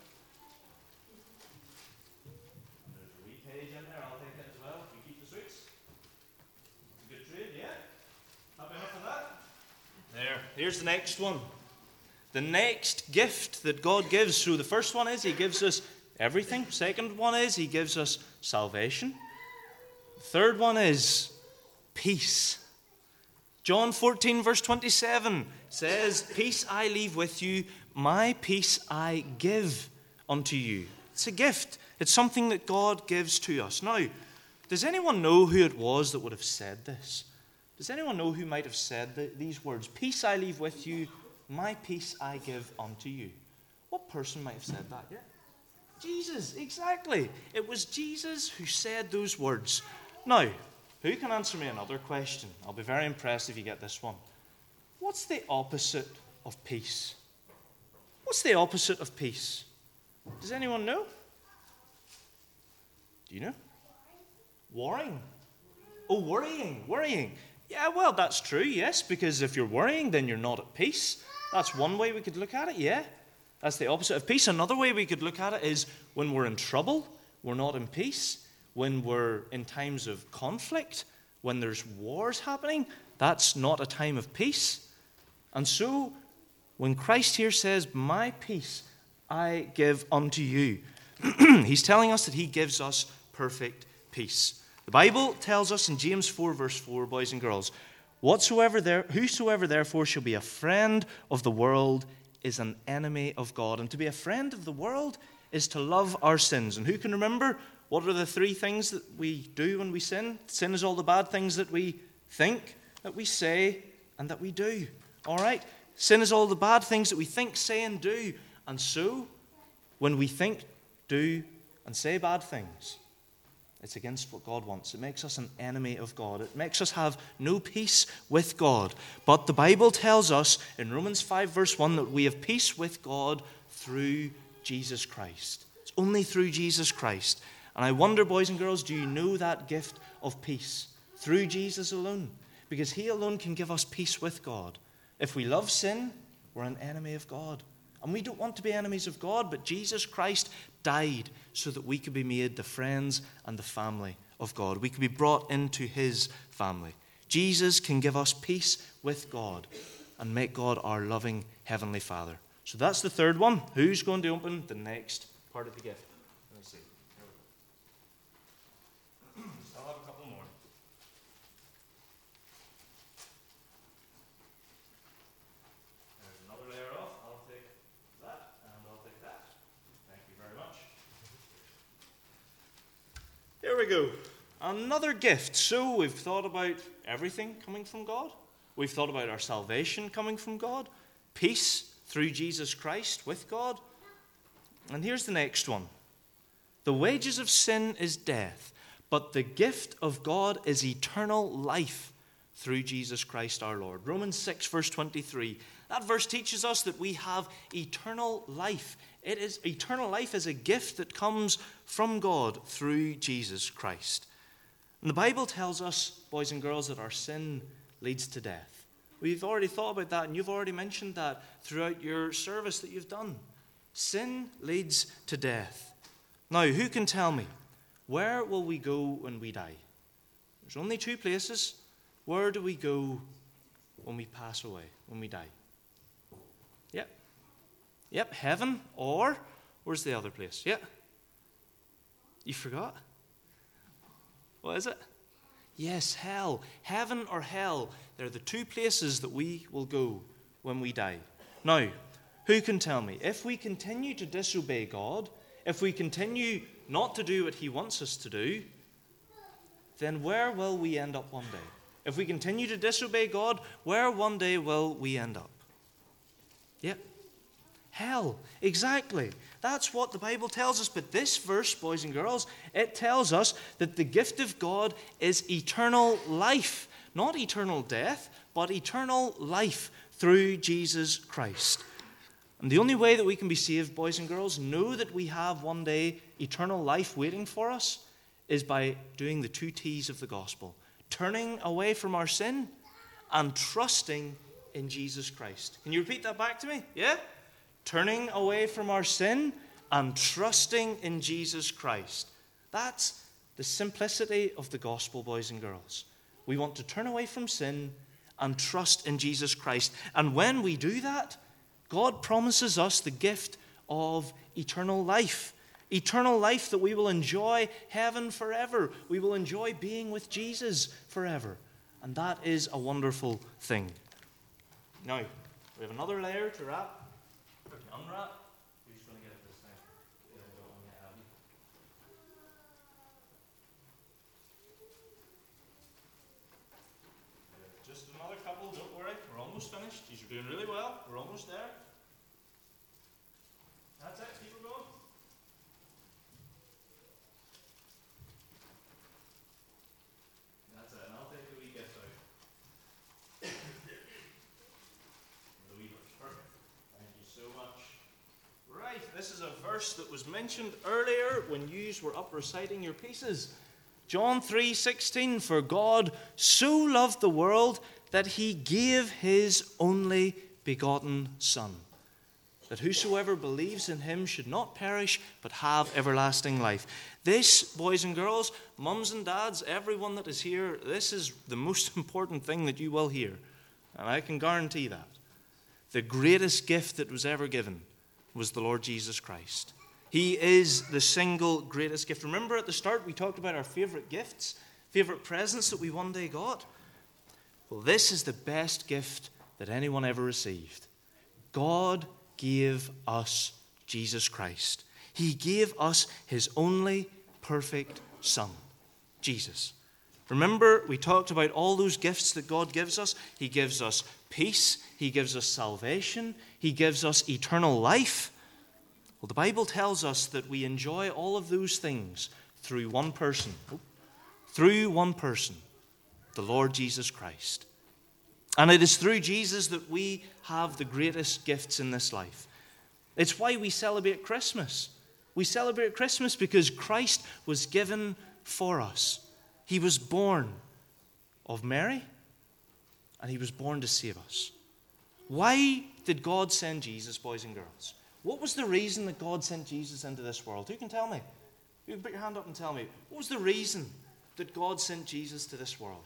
There's a wee page in there. I'll take it as well. You keep the sweets. Good trade, yeah? Happy enough for that? There. Here's the next one. The next gift that God gives. So the first one is He gives us everything. Second one is He gives us salvation. Third one is peace. John fourteen verse twenty-seven says, "Peace I leave with you, my peace I give unto you." It's a gift. It's something that God gives to us. Now, does anyone know who it was that would have said this? Does anyone know who might have said the, these words? "Peace I leave with you, my peace I give unto you." What person might have said that? Yeah. Jesus, exactly. It was Jesus who said those words. Now, who can answer me another question? I'll be very impressed if you get this one. What's the opposite of peace? What's the opposite of peace? Does anyone know? Do you know? Worrying. Oh, worrying, worrying. Yeah, well, that's true, yes, because if you're worrying, then you're not at peace. That's one way we could look at it, yeah. That's the opposite of peace. Another way we could look at it is when we're in trouble, we're not in peace. When we're in times of conflict, when there's wars happening, that's not a time of peace. And so, when Christ here says, "My peace I give unto you," He's telling us that He gives us perfect peace. The Bible tells us in James four verse four, boys and girls, Whatsoever there, whosoever therefore shall be a friend of the world is an enemy of God. And to be a friend of the world is to love our sins. And who can remember what are the three things that we do when we sin? Sin is all the bad things that we think, that we say, and that we do. All right? Sin is all the bad things that we think, say, and do. And so, when we think, do, and say bad things, it's against what God wants. It makes us an enemy of God. It makes us have no peace with God. But the Bible tells us in Romans five verse one that we have peace with God through Jesus Christ. It's only through Jesus Christ. And I wonder, boys and girls, do you know that gift of peace? Through Jesus alone. Because He alone can give us peace with God. If we love sin, we're an enemy of God. And we don't want to be enemies of God, but Jesus Christ died so that we could be made the friends and the family of God. We could be brought into His family. Jesus can give us peace with God and make God our loving Heavenly Father. So that's the third one. Who's going to open the next part of the gift? Let me see. Here we go. I'll have a couple more. There's another layer off. I'll take that and I'll take that. Thank you very go. Another gift. So we've thought about everything coming from God. We've thought about our salvation coming from God. Peace through Jesus Christ with God. And here's the next one. The wages of sin is death, but the gift of God is eternal life through Jesus Christ our Lord. Romans six, verse twenty-three. That verse teaches us that we have eternal life. It is eternal life is a gift that comes from God through Jesus Christ. And the Bible tells us, boys and girls, that our sin leads to death. We've already thought about that, and you've already mentioned that throughout your service that you've done. Sin leads to death. Now, who can tell me, where will we go when we die? There's only two places. Where do we go when we pass away, when we die? Yep. Yep, heaven, or where's the other place? Yep. You forgot? What is it? Yes, hell. Heaven or hell. They're the two places that we will go when we die. Now, who can tell me, if we continue to disobey God, if we continue not to do what he wants us to do, then where will we end up one day? If we continue to disobey God, where one day will we end up? Yep. Hell. Exactly. That's what the Bible tells us. But this verse, boys and girls, it tells us that the gift of God is eternal life. Not eternal death, but eternal life through Jesus Christ. And the only way that we can be saved, boys and girls, know that we have one day eternal life waiting for us, is by doing the two T's of the gospel. Turning away from our sin and trusting in Jesus Christ. Can you repeat that back to me? Yeah? Turning away from our sin and trusting in Jesus Christ. That's the simplicity of the gospel, boys and girls. We want to turn away from sin and trust in Jesus Christ. And when we do that, God promises us the gift of eternal life. Eternal life that we will enjoy heaven forever. We will enjoy being with Jesus forever. And that is a wonderful thing. Now, we have another layer to wrap. Or to unwrap. Who's going to get it this time? Yeah, I don't want to get heavy. Just another couple, don't worry. We're almost finished. You're doing really well. We're almost there. That's it. Keep it going. That's it. And I'll take the wee gift out. The wee verse. Perfect. Thank you so much. Right. This is a verse that was mentioned earlier when you were up reciting your pieces. John three sixteen. For God so loved the world that he gave his only begotten Son, that whosoever believes in him should not perish, but have everlasting life. This, boys and girls, mums and dads, everyone that is here, this is the most important thing that you will hear. And I can guarantee that. The greatest gift that was ever given was the Lord Jesus Christ. He is the single greatest gift. Remember at the start we talked about our favorite gifts, favorite presents that we one day got? Well, this is the best gift that anyone ever received. God gave us Jesus Christ. He gave us his only perfect Son, Jesus. Remember, we talked about all those gifts that God gives us. He gives us peace. He gives us salvation. He gives us eternal life. Well, the Bible tells us that we enjoy all of those things through one person. Through one person, the Lord Jesus Christ. And it is through Jesus that we have the greatest gifts in this life. It's why we celebrate Christmas. We celebrate Christmas because Christ was given for us. He was born of Mary, and he was born to save us. Why did God send Jesus, boys and girls? What was the reason that God sent Jesus into this world? Who can tell me? You can put your hand up and tell me. What was the reason that God sent Jesus to this world?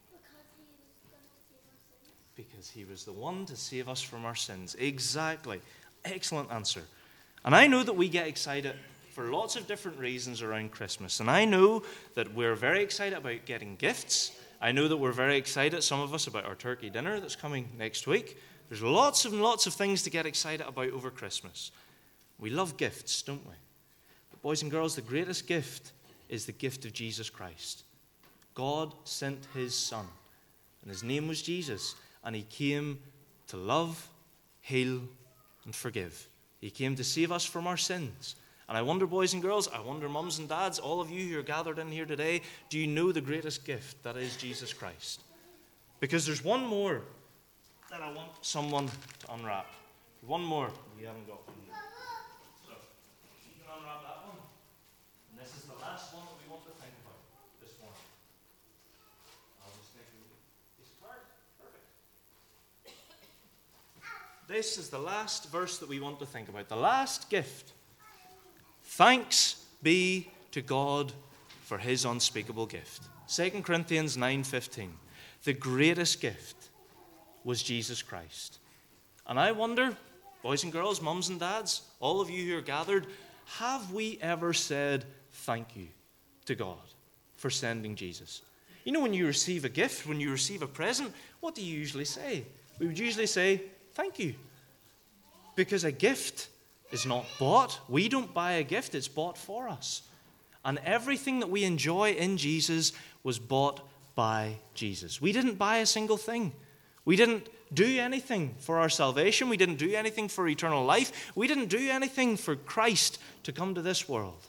Because he was the one to save us from our sins. Exactly. Excellent answer. And I know that we get excited for lots of different reasons around Christmas. And I know that we're very excited about getting gifts. I know that we're very excited, some of us, about our turkey dinner that's coming next week. There's lots and lots of things to get excited about over Christmas. We love gifts, don't we? But boys and girls, the greatest gift is the gift of Jesus Christ. God sent his Son, and his name was Jesus, and he came to love, heal, and forgive. He came to save us from our sins. And I wonder, boys and girls, I wonder, mums and dads, all of you who are gathered in here today, do you know the greatest gift that is Jesus Christ? Because there's one more that I want someone to unwrap. One more. We haven't got one yet. So, you can unwrap that one. And this is the last one that we want to think about this morning. I'll just take this card. Perfect. This is the last verse that we want to think about. The last gift. Thanks be to God for his unspeakable gift. Second Corinthians nine fifteen. The greatest gift was Jesus Christ. And I wonder, boys and girls, mums and dads, all of you who are gathered, have we ever said thank you to God for sending Jesus? You know, when you receive a gift, when you receive a present, what do you usually say? We would usually say thank you. Because a gift is not bought. We don't buy a gift, it's bought for us. And everything that we enjoy in Jesus was bought by Jesus. We didn't buy a single thing. We didn't do anything for our salvation. We didn't do anything for eternal life. We didn't do anything for Christ to come to this world.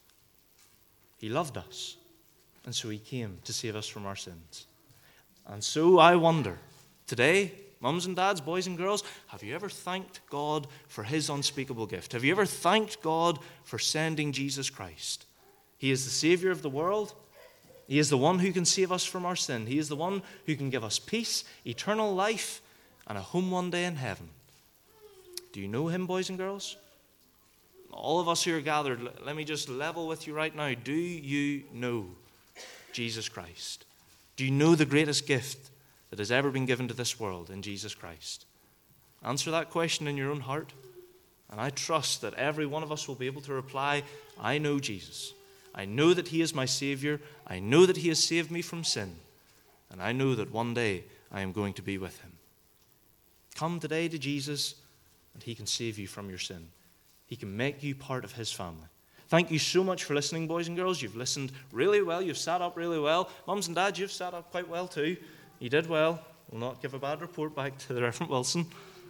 He loved us, and so he came to save us from our sins. And so I wonder, today, mums and dads, boys and girls, have you ever thanked God for his unspeakable gift? Have you ever thanked God for sending Jesus Christ? He is the Savior of the world. He is the one who can save us from our sin. He is the one who can give us peace, eternal life, and a home one day in heaven. Do you know him, boys and girls? All of us who are gathered, let me just level with you right now. Do you know Jesus Christ? Do you know the greatest gift that has ever been given to this world in Jesus Christ? Answer that question in your own heart. And I trust that every one of us will be able to reply, I know Jesus. I know that he is my Savior. I know that he has saved me from sin. And I know that one day I am going to be with him. Come today to Jesus, and he can save you from your sin. He can make you part of his family. Thank you so much for listening, boys and girls. You've listened really well. You've sat up really well. Mums and dads, you've sat up quite well too. You did well. We'll not give a bad report back to the Reverend Wilson.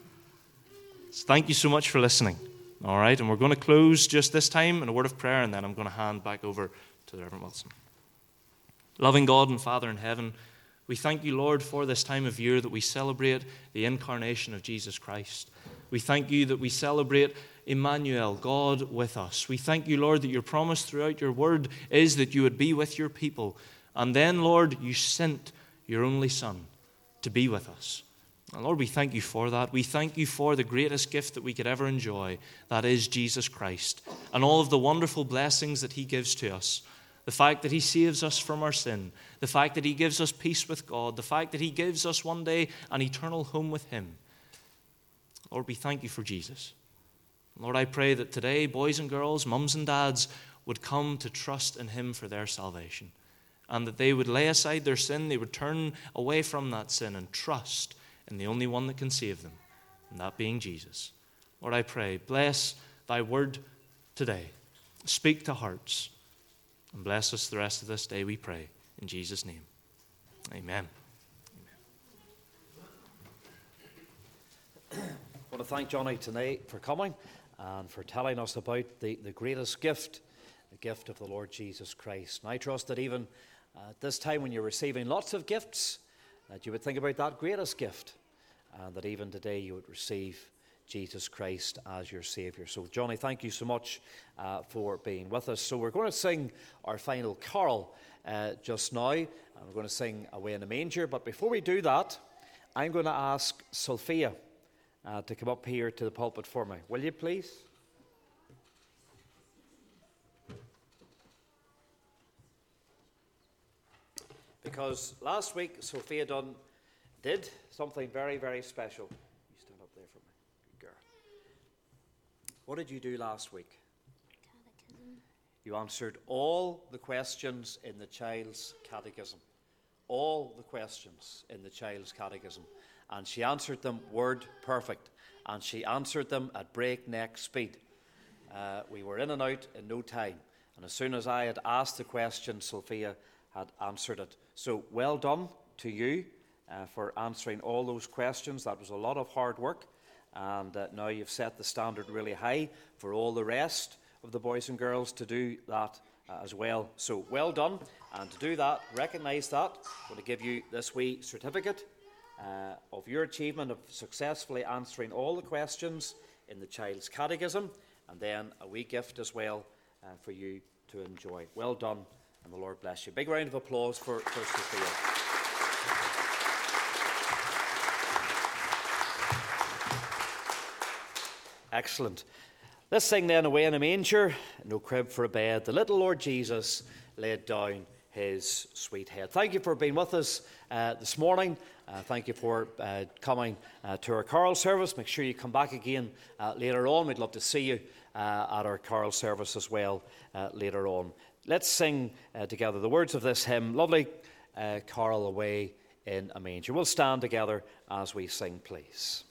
So thank you so much for listening. All right, and we're going to close just this time in a word of prayer, and then I'm going to hand back over to the Reverend Wilson. Loving God and Father in heaven, we thank you, Lord, for this time of year that we celebrate the incarnation of Jesus Christ. We thank you that we celebrate Emmanuel, God with us. We thank you, Lord, that your promise throughout your word is that you would be with your people. And then, Lord, you sent your only Son to be with us. And Lord, we thank you for that. We thank you for the greatest gift that we could ever enjoy, that is Jesus Christ, and all of the wonderful blessings that he gives to us. The fact that he saves us from our sin, the fact that he gives us peace with God, the fact that he gives us one day an eternal home with him. Lord, we thank you for Jesus. Lord, I pray that today, boys and girls, mums and dads, would come to trust in him for their salvation, and that they would lay aside their sin, they would turn away from that sin and trust in the only one that can save them, and that being Jesus. Lord, I pray, bless thy word today. Speak to hearts, and bless us the rest of this day, we pray. In Jesus' name, amen. I want to thank Johnny tonight for coming and for telling us about the, the greatest gift, the gift of the Lord Jesus Christ. And I trust that even at this time when you're receiving lots of gifts, that you would think about that greatest gift, and that even today you would receive Jesus Christ as your Saviour. So, Johnny, thank you so much uh, for being with us. So we're going to sing our final carol uh, just now, and we're going to sing Away in a Manger. But before we do that, I'm going to ask Sophia uh, to come up here to the pulpit for me. Will you, please? Because last week, Sophia Dunn did something very, very special. You stand up there for me. Good girl. What did you do last week? Catechism. You answered all the questions in the child's catechism. All the questions in the child's catechism. And she answered them word perfect. And she answered them at breakneck speed. Uh, we were in and out in no time. And as soon as I had asked the question, Sophia had answered it. So well done to you uh, for answering all those questions. That was a lot of hard work. And uh, now you've set the standard really high for all the rest of the boys and girls to do that uh, as well. So well done. And to do that, recognise that. I'm going to give you this wee certificate uh, of your achievement of successfully answering all the questions in the Child's Catechism, and then a wee gift as well uh, for you to enjoy. Well done, and the Lord bless you. Big round of applause for, for Sophia. Excellent. Let's sing then, Away in a Manger, No Crib for a Bed, the little Lord Jesus laid down his sweet head. Thank you for being with us uh, this morning. Uh, thank you for uh, coming uh, to our choral service. Make sure you come back again uh, later on. We'd love to see you uh, at our choral service as well uh, later on. Let's sing uh, together the words of this hymn, lovely uh, Carol, Away in a Manger. We'll stand together as we sing, please.